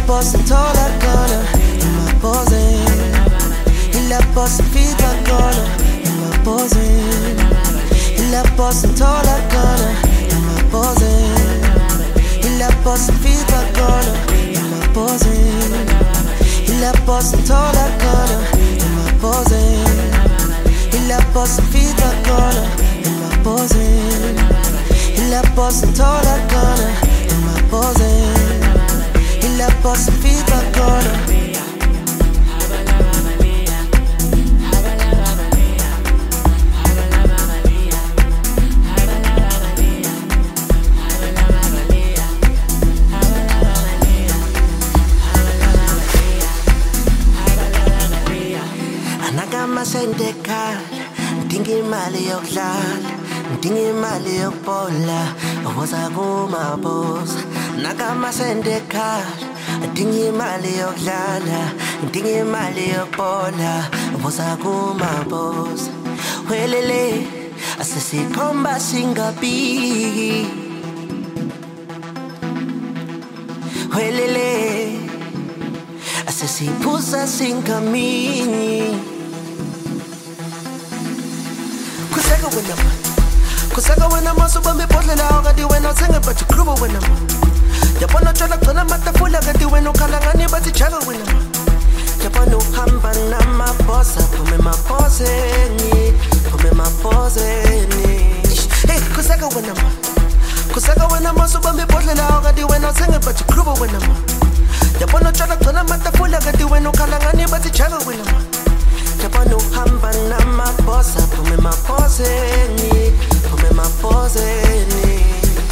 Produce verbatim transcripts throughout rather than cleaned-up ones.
posta toda la gana, in my pose. Y la posta fita gana, in my pose. Y la posta toda la gana, in my pose. Y la posta fita gana, in my pose. Y la posta toda la gana, in my pose. Y la posta fita gana, in my pose. Y la posta toda la gana, in my pose. Y la posta fita gana. Amasente ekhaya, ngidinga imali yokudlala, ngidinga imali yokubola, ubuza kumaboza. Nakamasente ekhaya, ngidinga imali yokudlala, ngidinga imali yokubola, ubuza kumaboza. Welele, asesikhomba singabiki. Welele, asesiphuza singamini. Kuseka wena man, kuseka wena man, suba mibhodlela wakati wena uthenge bathi khruba wena man. Yabona tshwala kugcwala amatafula kati wena ukhala ngani bathi jaka wena man. Yabona uhamba namaphosa, phume emaphoseni, phume emaphoseni. Hey, kuseka wena man, kuseka wena man, suba mibhodlela wakati wena uthenge bathi khruba wena man. Yabona tshwala kugcwala amatafula kati wena ukhala ngani bathi jaka wena man. Yabona uhamba namaphosa, phume emaphoseni, phume emaphoseni.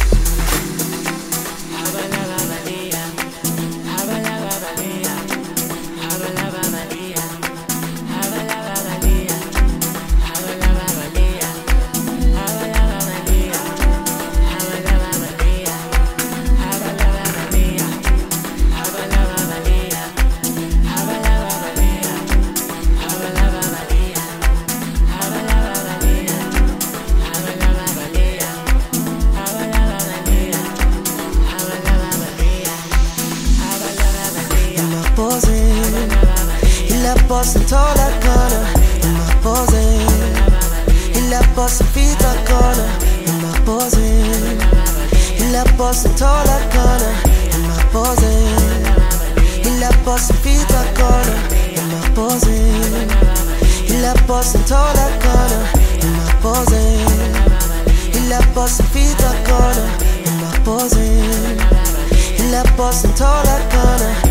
Y la posta toda la gana, in my pose. Y la posta fita gana, in my pose. Y la posta toda la gana, in my pose. Y la posta fita gana, in my pose. Y la posta toda la gana, in my pose. Y la posta fita gana, in my pose. Y la posta toda la gana.